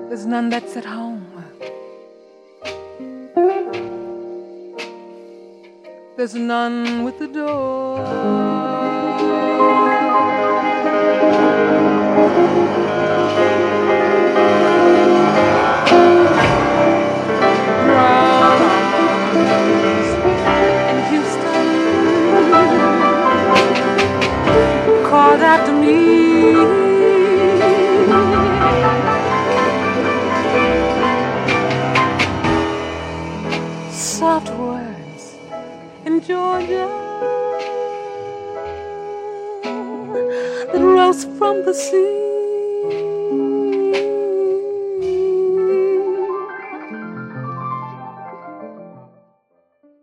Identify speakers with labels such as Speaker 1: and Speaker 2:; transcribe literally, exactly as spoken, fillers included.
Speaker 1: There's none that's at home. There's none with the door. Brown eyes in Houston called after me. Soft words in Georgia that rose from the sea.